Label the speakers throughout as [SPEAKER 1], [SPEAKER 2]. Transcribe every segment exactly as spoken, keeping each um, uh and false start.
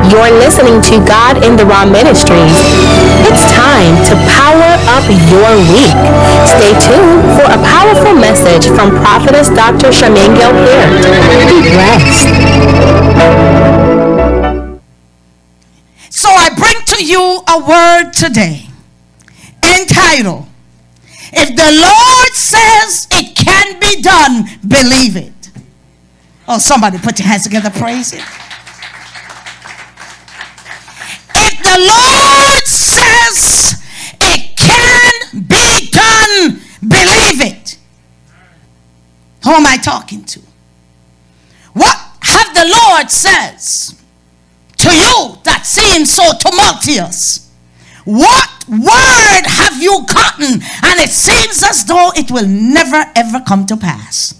[SPEAKER 1] You're listening to God in the Raw Ministries. It's time to power up your week. Stay tuned for a powerful message from Prophetess Doctor Charmaine Gilpert. Be blessed.
[SPEAKER 2] So I bring to you a word today entitled, If the Lord says it can be done, believe it. Oh, somebody put your hands together, praise it. If the Lord says it can be done, believe it. Who am I talking to? What have the Lord says to you that seems so tumultuous? What word have you gotten and it seems as though it will never ever come to pass?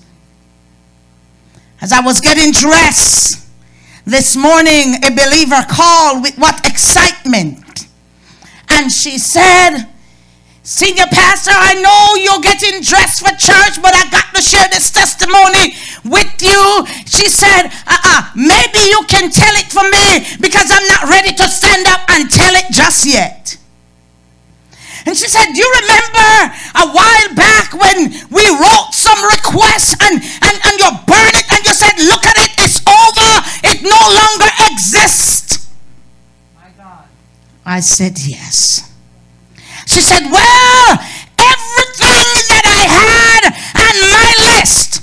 [SPEAKER 2] As I was getting dressed this morning, a believer called with what excitement. And she said, Senior Pastor, I know you're getting dressed for church, but I got to share this testimony with you. She said, uh-uh, maybe you can tell it for me because I'm not ready to stand up and tell it just yet. And she said, do you remember a while back when we wrote some requests and, and, and you burned it and you said, look at it, it's over, it no longer exists? My God. I said, yes. She said, well, everything that I had on my list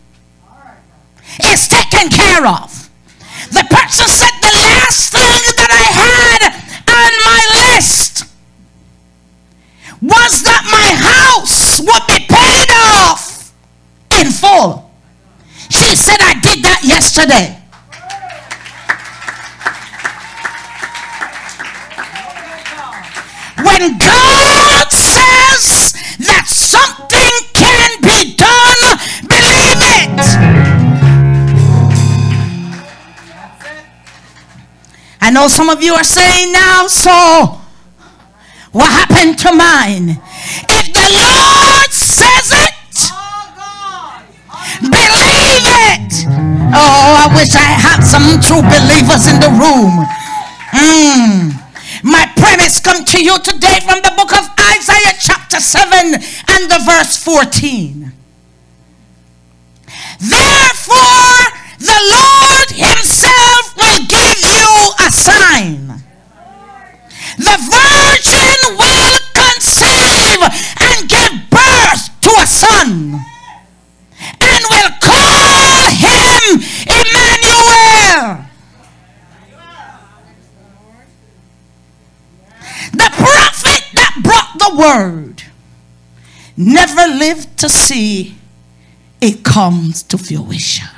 [SPEAKER 2] is taken care of. The person said the last thing that I had on my list was that my house would be paid off in full. She said, I did that yesterday. When God says that something can be done, believe it. I know some of you are saying now, so what happened to mine? If the Lord says it, believe it. Oh, I wish I had some true believers in the room. Mm. My premise come to you today from the book of Isaiah chapter seven and the verse fourteen. Therefore, the Lord himself will give you a sign. The virgin will conceive and give birth to a son and will call him Emmanuel. The prophet that brought the word never lived to see it comes to fruition.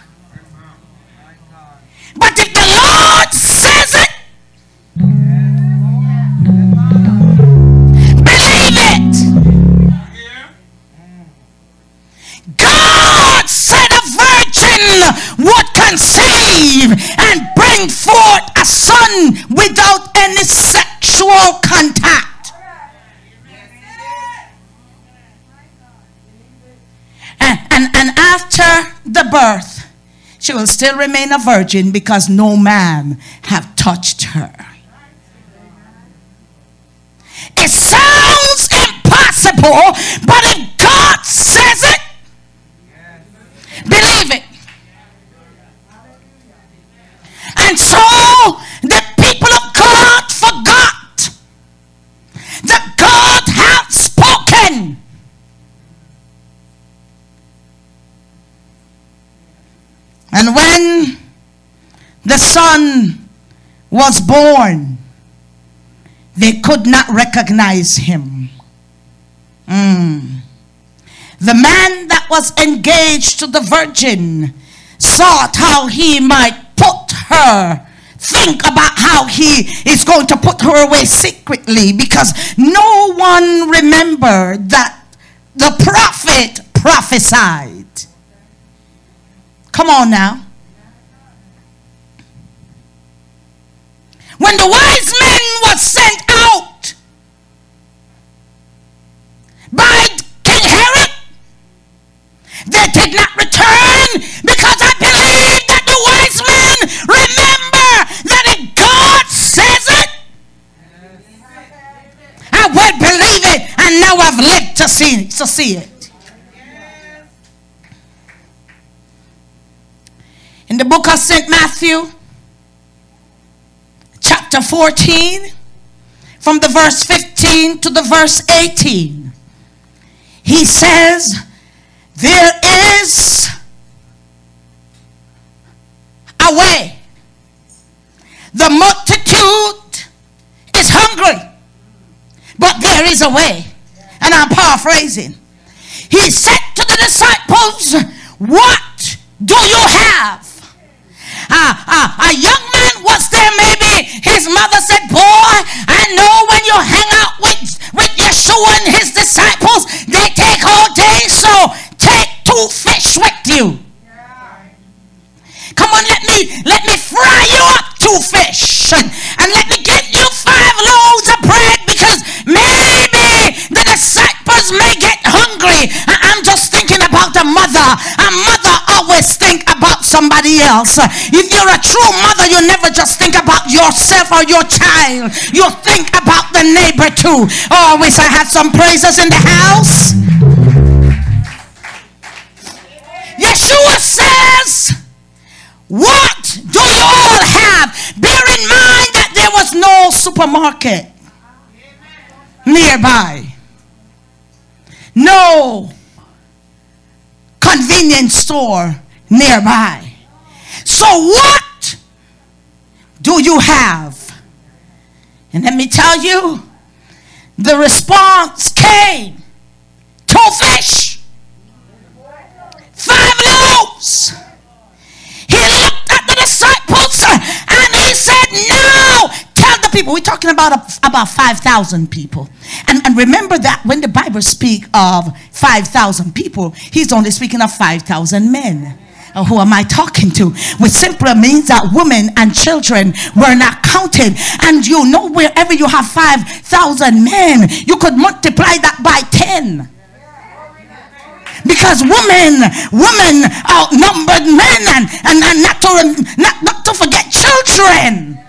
[SPEAKER 2] But if the Lord says it, believe it. God said a virgin would conceive and bring forth a son without any sexual contact. And, and, and after the birth, she will still remain a virgin because no man have touched her. It sounds impossible, but if God says it, believe it. And so the people of God forgot that God had spoken. And when the son was born, they could not recognize him. Mm. The man that was engaged to the virgin sought how he might put her, think about how he is going to put her away secretly, because no one remembered that the prophet prophesied. Come on now. When the wise men was sent out by King Herod, they did not return, because I believe that the wise men remember that if God to see it. In the book of Saint Matthew, chapter fourteen, from the verse fifteen to the verse eighteen, he says, there is a way. The multitude is hungry, but there is a way. And I'm paraphrasing. He said to the disciples, what do you have? Uh, uh, a young man was there, maybe his mother said, boy, I know when you hang out with, with Yeshua and his disciples, they take all day, so take two fish with you. Come on, let me let me fry you up two fish, and, and let me get you five loaves of bread, because maybe the disciples may get hungry. I, I'm just thinking about a mother. A mother always think about somebody else. If you're a true mother, you never just think about yourself or your child. You think about the neighbor too. Oh, I wish I had some praisers in the house. Yeshua says, what do you all have? Bear in mind that there was no supermarket nearby. No convenience store nearby. So what do you have? And let me tell you, the response came. Two fish, five loaves. He looked at the disciples and he said, now tell the people. We're talking about a, about five thousand people. And, and remember that when the Bible speaks of five thousand people, he's only speaking of five thousand men. Uh, who am I talking to? Which simply means that women and children were not counted. And you know, wherever you have five thousand men, you could multiply that by ten. Because women, women outnumbered men, and, and, and not, to, not, not to forget children.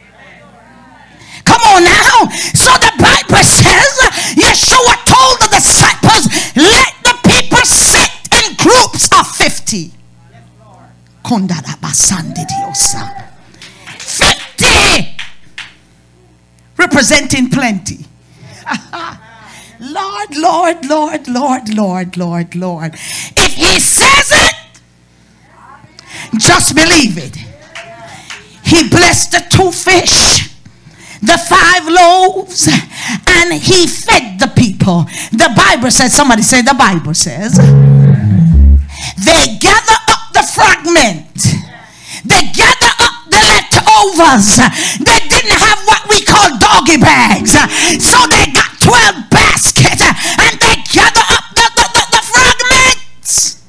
[SPEAKER 2] Come on now. So the Bible says, Yeshua told the disciples, let the people sit in groups of fifty. fifty representing plenty. Lord, Lord, Lord, Lord, Lord, Lord, Lord. If he says it, just believe it. He blessed the two fish, the five loaves, and he fed the people. The Bible says, somebody say the Bible says, they gather up the fragment. They gather up the leftovers. They didn't have what we call doggy bags. So they got twelve baskets and they gather up the, the, the, the fragments.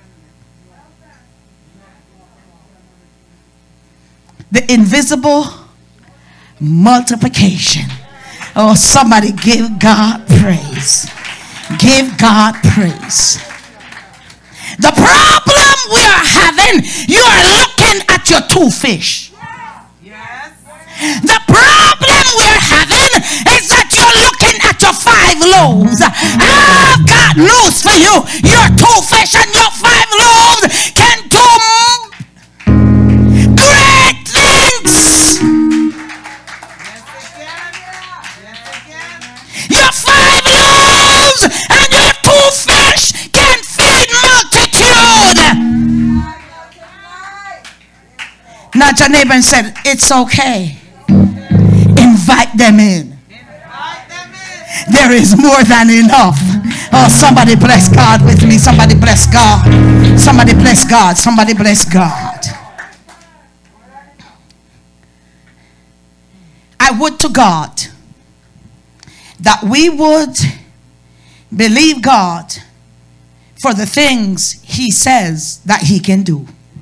[SPEAKER 2] The invisible multiplication. Oh, somebody give God praise. Give God praise. The problem we are having, you are looking at your two fish. Yes. The problem we're having is that you're looking at your five loaves. I've got news for you. Your two fish and your five loaves can do great things. Your five loaves and your two fish can feed multitude. Nudge your neighbor and said, it's okay. Invite them in. There is more than enough. Oh, somebody bless God with me. Somebody bless God. Somebody bless God. Somebody bless God. I would to God that we would believe God for the things he says that he can do.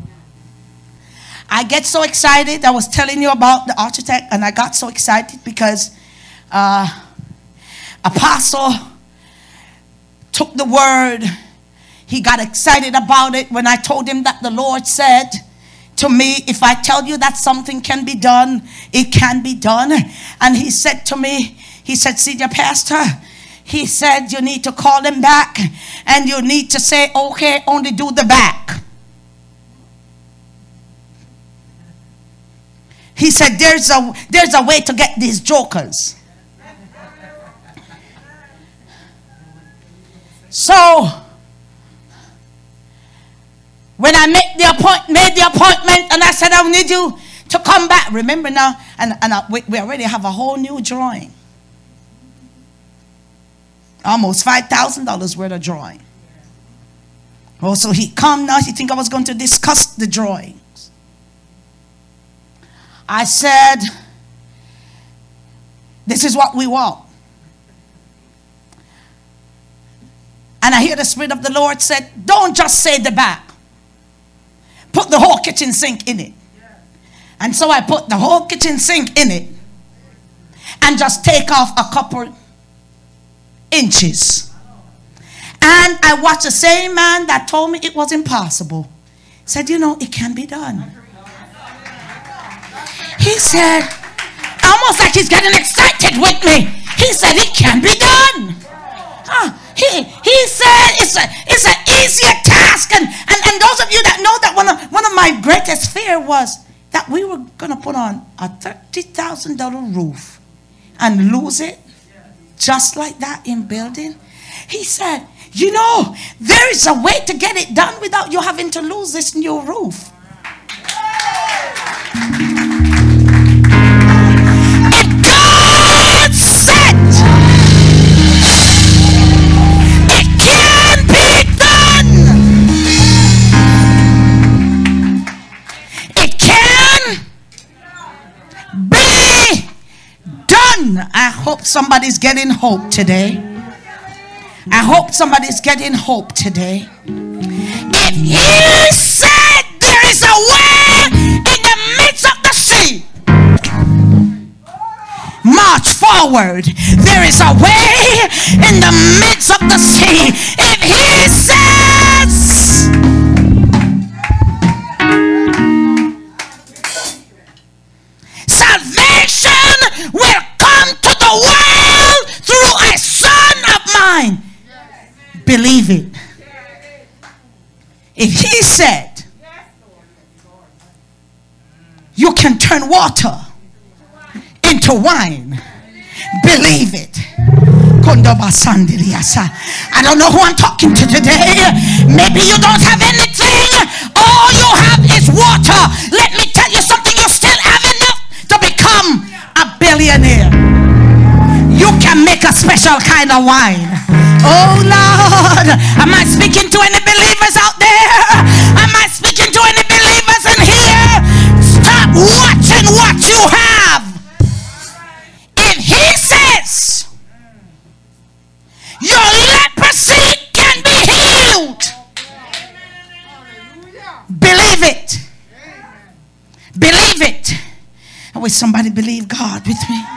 [SPEAKER 2] I get so excited. I was telling you about the architect, and I got so excited because uh, Apostle took the word. He got excited about it when I told him that the Lord said to me, if I tell you that something can be done, it can be done. And he said to me, he said, Senior Pastor, he said you need to call them back and you need to say, okay, only do the back. He said there's a there's a way to get these jokers. So when I made the appoint made the appointment and I said I need you to come back. Remember now, and, and I, we, we already have a whole new drawing. Almost five thousand dollars worth of drawing. Oh, so he come now, he think I was going to discuss the drawings. I said, this is what we want. And I hear the Spirit of the Lord said, don't just say the back. Put the whole kitchen sink in it. And so I put the whole kitchen sink in it. And just take off a couple inches. And I watched the same man that told me it was impossible. Said, you know, it can be done. He said, almost like he's getting excited with me. He said, it can be done. Huh. He, he said, it's a it's an easier task. And, and, and those of you that know that one of, one of my greatest fear was that we were going to put on a thirty thousand dollars roof and lose it just like that in building. He said, you know, there is a way to get it done without you having to lose this new roof. I hope somebody's getting hope today. I hope somebody's getting hope today. If he said there is a way in the midst of the sea, march forward. There is a way in the midst of the sea. If he says, salvation will come to the world through a son of mine. Believe it. If he said you can turn water into wine, believe it. I don't know who I'm talking to today. Maybe you don't have anything. All you have is water. Let me tell you something. You still have enough to become a billionaire. You can make a special kind of wine. Oh Lord, am I speaking to any believers out there? Am I speaking to any believers in here? Stop watching what you have. If he says your leprosy can be healed, believe it. Believe it. I wish somebody believe God with me.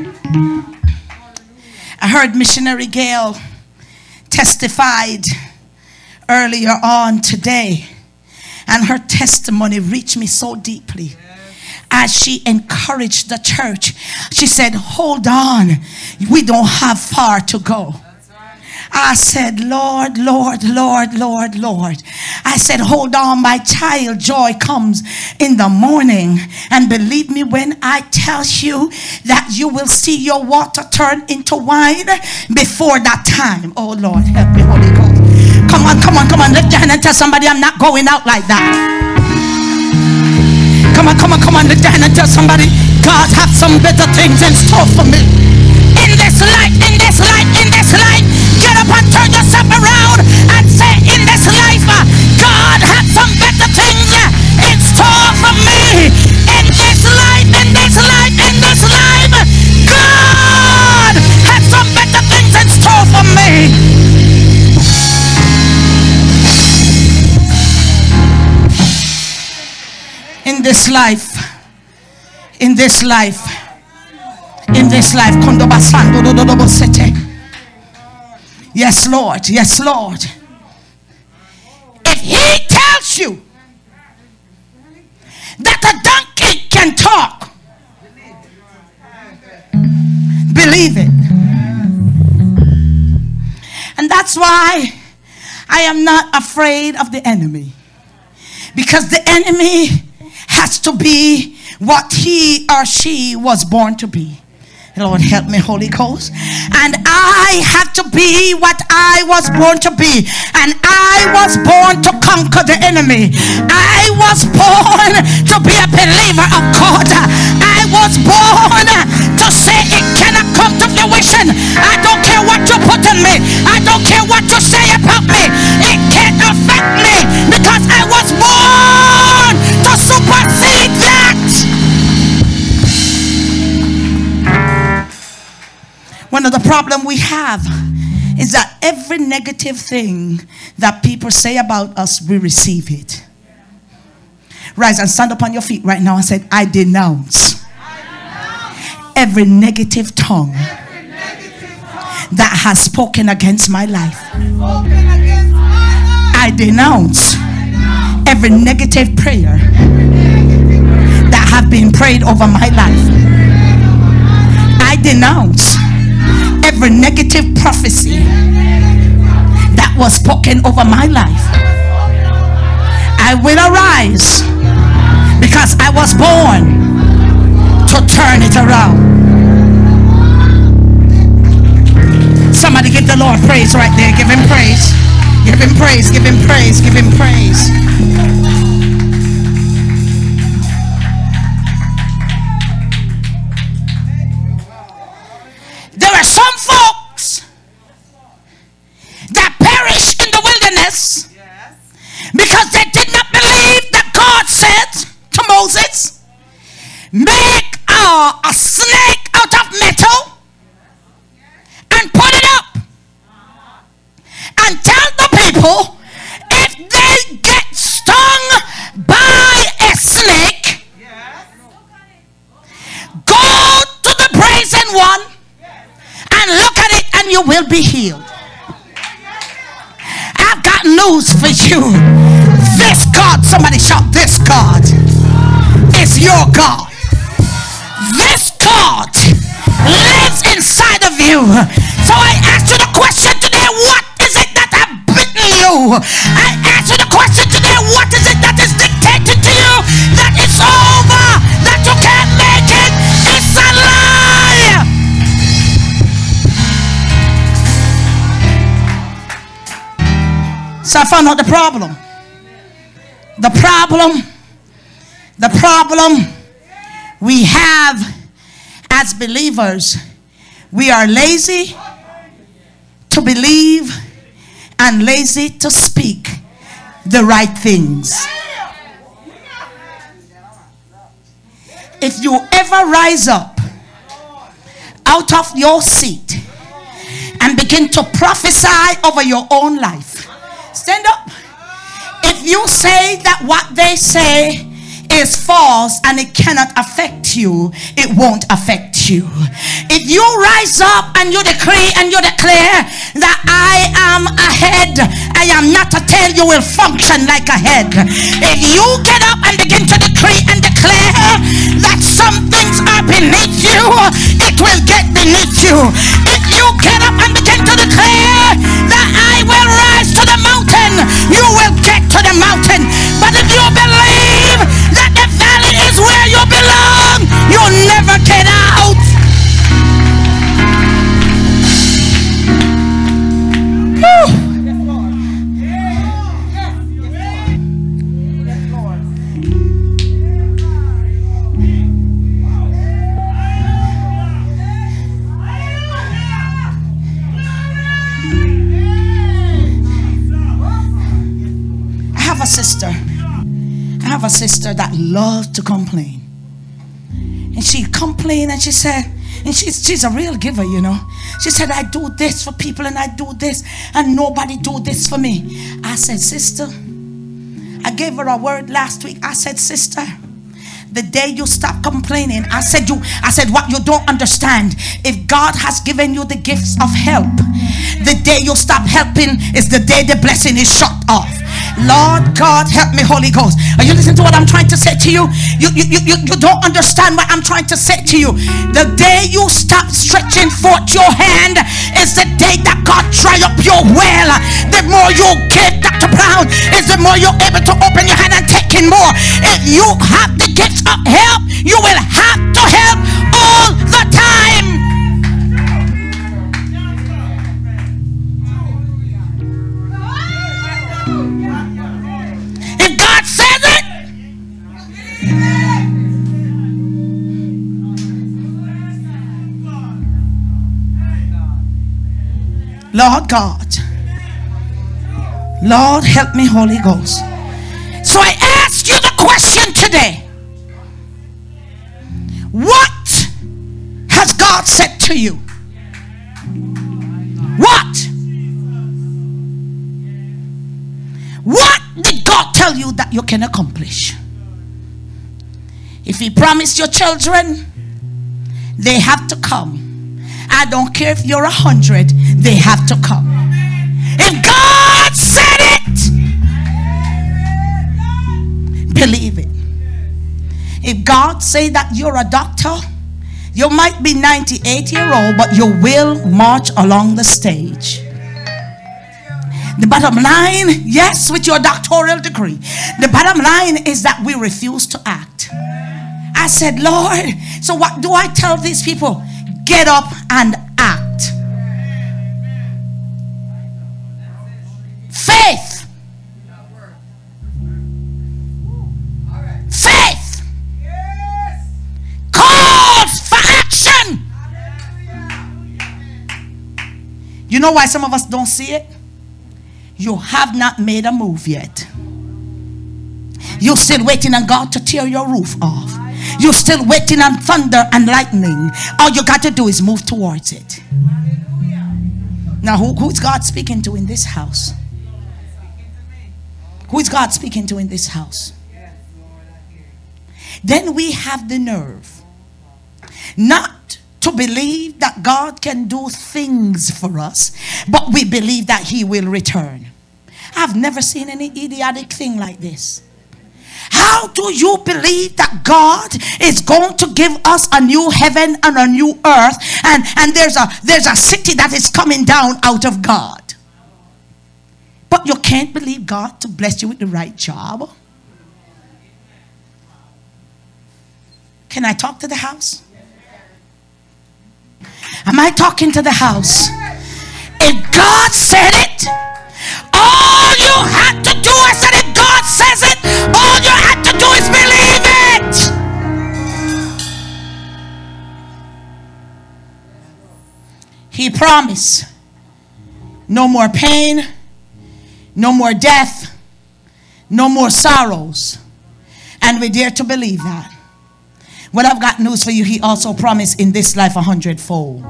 [SPEAKER 2] I heard Missionary Gail testified earlier on today, and her testimony reached me so deeply as she encouraged the church. She said, hold on, we don't have far to go. I said, Lord, Lord, Lord, Lord, Lord. I said, hold on, my child, joy comes in the morning. And believe me when I tell you that you will see your water turn into wine before that time. Oh Lord, help me, Holy Ghost. Come on, come on, come on. Lift your hand and tell somebody I'm not going out like that. Come on, come on, come on. Lift your hand and tell somebody God has some better things in store for me. In this life, in this life, in this life. Get up and turn yourself around and say, in this life, uh, God has some better things uh, in store for me. In this life, in this life, in this life, God has some better things in store for me. In this life, in this life, in this life, yes, Lord. Yes, Lord. If he tells you that a donkey can talk, believe it. That's why I am not afraid of the enemy. Because the enemy has to be what he or she was born to be. Lord, help me, Holy Ghost. And I have to be what I was born to be. And I was born to conquer the enemy. I was born to be a believer of God. I was born to say it cannot come to fruition. I don't care what you put in me. I don't care what you say about me. It can't affect me because I was born to supersede that. One of the problems we have is that every negative thing that people say about us, we receive it. Rise and stand up on your feet right now and say, I denounce every negative tongue that has spoken against my life. I denounce every negative prayer that have been prayed over my life. I denounce every negative prophecy that was spoken over my life. I will arise because I was born to turn it around. Somebody give the Lord praise right there. Give him praise. Give him praise. Give him praise. Give him praise. There are some folks that perish in the wilderness because they did not believe that God said to Moses, make a, a snake out of metal and put it up and tell the people if they get stung by a snake, go to the brazen one and look at it and you will be healed. I've got news for you. This God, somebody shout, this God is your God. This God lives inside of you. So I ask you the question today, what is it that has bitten you? I ask you the question today, what is it that is dictated to you that it's over, that you can't make it? It's a lie. So I found out the problem. The problem, the problem we have as believers, we are lazy to believe and lazy to speak the right things. If you ever rise up out of your seat and begin to prophesy over your own life, stand up. If you say that what they say is false and it cannot affect you, it won't affect you. If you rise up and you decree and you declare that I am a head, I am not a tail, you will function like a head. If you get up and begin to decree and declare that some things are beneath you, it will get beneath you. If you get up and begin to declare that I will rise to the mountain, you will get to the mountain. But if you believe that the valley is where you belong, you'll never get out. Woo. I have a sister. I have a sister that loves to complain. And she complained and she said, and she's, she's a real giver, you know. She said, I do this for people and I do this and nobody do this for me. I said, sister, I gave her a word last week. I said, sister, The day you stop complaining, I said you I said what you don't understand. If God has given you the gifts of help, the day you stop helping is the day the blessing is shut off. Lord God, help me, Holy Ghost. Are you listening to what I'm trying to say to you? You, you, you, you don't understand what I'm trying to say to you. The day you stop stretching forth your hand is the day that God dry up your well. The more you give, Doctor Brown, is the more you're able to open your hand and take in more. If you have the gifts of help, you will have to help all the time. If God says it, Lord God, Lord help me, Holy Ghost. So I ask you the question today. What has God said to you? What? What did God tell you that you can accomplish? If He promised your children, they have to come. I don't care if you're a hundred, they have to come. If God said it, believe it. If God say that you're a doctor, you might be ninety-eight year old, but you will march along the stage. The bottom line, yes, with your doctoral degree, the bottom line is that we refuse to act. I said, Lord, so what do I tell these people? Get up and act. Faith. Faith calls for action. You know why some of us don't see it? You have not made a move yet. You're still waiting on God to tear your roof off. You're still waiting on thunder and lightning. All you got to do is move towards it. Now, who, who's God speaking to in this house? Who is God speaking to in this house? Then we have the nerve not to believe that God can do things for us, but we believe that He will return. I've never seen any idiotic thing like this. How do you believe that God is going to give us a new heaven and a new earth, and, and there's a there's a city that is coming down out of God, but you can't believe God to bless you with the right job? Can I talk to the house? Am I talking to the house? If God said it, all you had to do, I said, if God says it, all you had to do is believe it. He promised no more pain, no more death, no more sorrows. And we dare to believe that. Well, I've got news for you. He also promised in this life a hundredfold.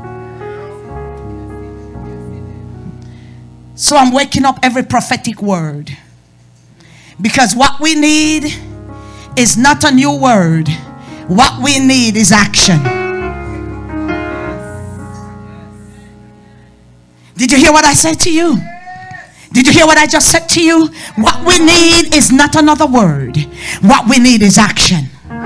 [SPEAKER 2] So I'm waking up every prophetic word. Because what we need is not a new word. What we need is action. Did you hear what I said to you? Did you hear what I just said to you? What we need is not another word. What we need is action.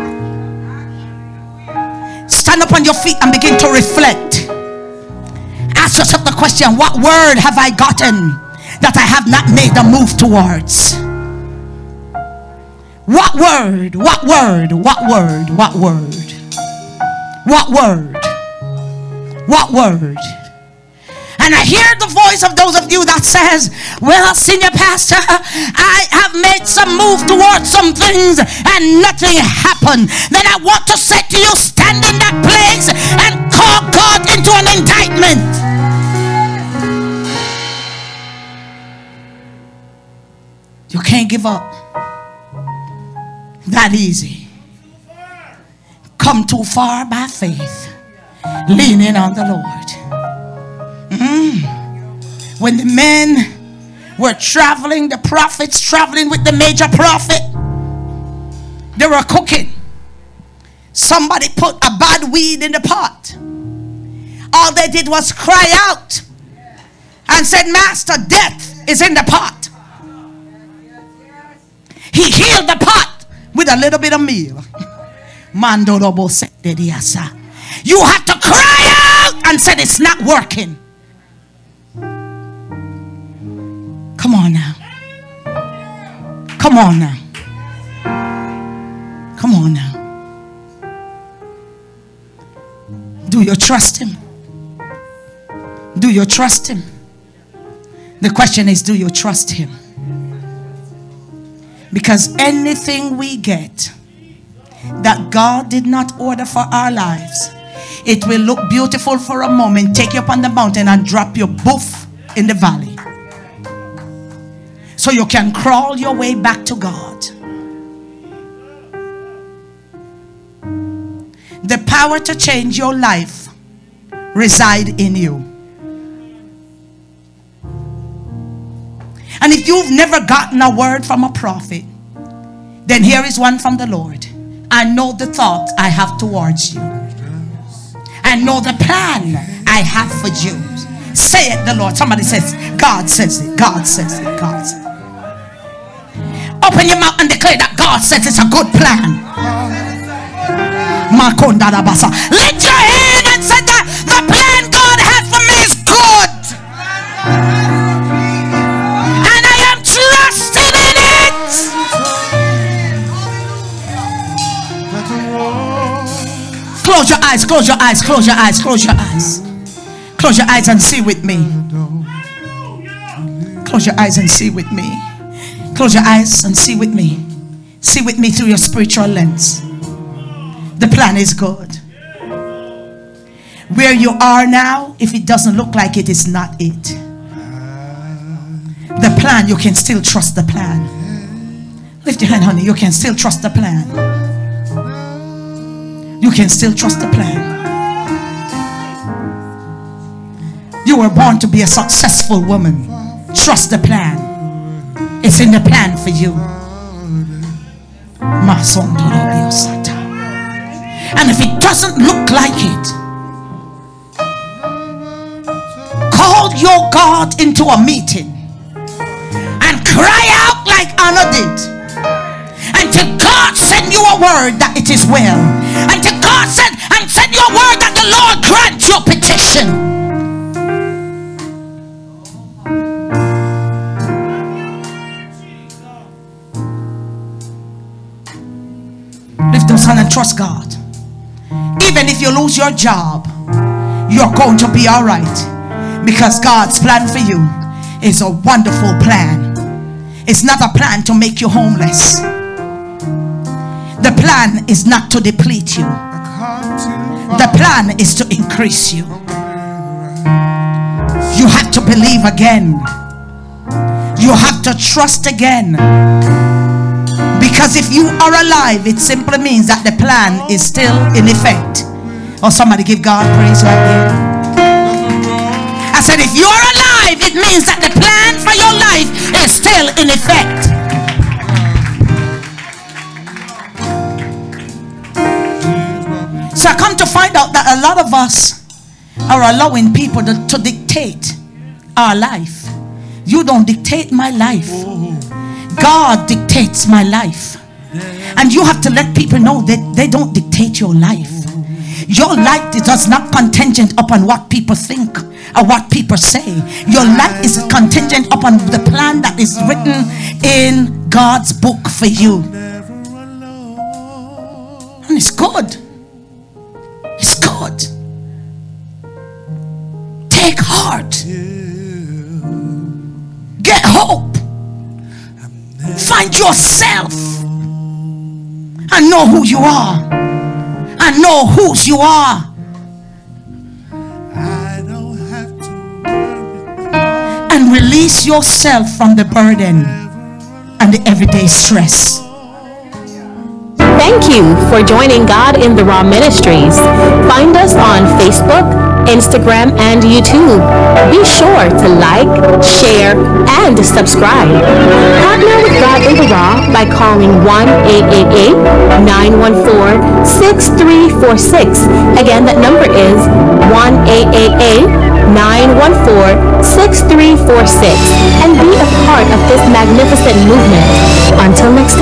[SPEAKER 2] Stand up on your feet and begin to reflect. Ask yourself the question, what word have I gotten that I have not made a move towards? What word? What word? What word? What word? What word? What word? And I hear the voice of those of you that says, well, senior pastor, I have made some move towards some things and nothing happened. Then I want to say to you, stand in that place and call God into an indictment. You can't give up that easy. Come too far by faith, leaning on the Lord. Mm. When the men were traveling, the prophets traveling with the major prophet, they were cooking. Somebody put a bad weed in the pot. All they did was cry out and said, Master, death is in the pot. He healed the pot with a little bit of meal. You have to cry out and said it's not working. Come on now. Come on now. Come on now. Do you trust him? Do you trust him? The question is, do you trust him? Because anything we get that God did not order for our lives, it will look beautiful for a moment, take you up on the mountain and drop you boof in the valley. So you can crawl your way back to God. The power to change your life reside in you. And if you've never gotten a word from a prophet, then here is one from the Lord. I know the thought I have towards you. I know the plan I have for you. Say it, the Lord. Somebody says, God says it. God says it. God says it. Open your mouth and declare that God says it's a good plan. Lift your hand and say that the plan God has for me is good. And I am trusting in it. Close your eyes, close your eyes, close your eyes, close your eyes. Close your eyes and see with me. Close your eyes and see with me. Close your eyes and see with me. See with me through your spiritual lens. The plan is good. Where you are now, if it doesn't look like it, is not it. The plan, you can still trust the plan. Lift your hand, honey. You can still trust the plan. You can still trust the plan. You were born to be a successful woman. Trust the plan. It's in the plan for you. And if it doesn't look like it, call your God into a meeting and cry out like Anna did. Until God send you a word that it is well. Until God send and send you a word that the Lord grant your petition. Lift those hands and trust God. Even if you lose your job, you're going to be all right. Because God's plan for you is a wonderful plan. It's not a plan to make you homeless. The plan is not to deplete you. The plan is to increase you. You have to believe again. You have to trust again. Because if you are alive, it simply means that the plan is still in effect. Or somebody give God praise right there. I said, if you're alive, it means that the plan for your life is still in effect. So I come to find out that a lot of us are allowing people to, to dictate our life. You don't dictate my life. God dictates my life. And you have to let people know that they don't dictate your life. Your life does not contingent upon what people think or what people say. Your life is contingent upon the plan that is written in God's book for you. And it's good. It's good. Take heart. Get hope. Find yourself and know who you are and know whose you are.
[SPEAKER 3] I don't have to
[SPEAKER 2] and release yourself from the burden and the everyday stress.
[SPEAKER 1] Thank you for joining God in the Raw Ministries. Find us on Facebook, Instagram, and YouTube. Be sure to like, share, and subscribe. Partner with God in the Raw by calling one eight eight eight, nine one four, six three four six. Again, that number is one eight eight eight, nine one four, six three four six. And be a part of this magnificent movement. Until next time.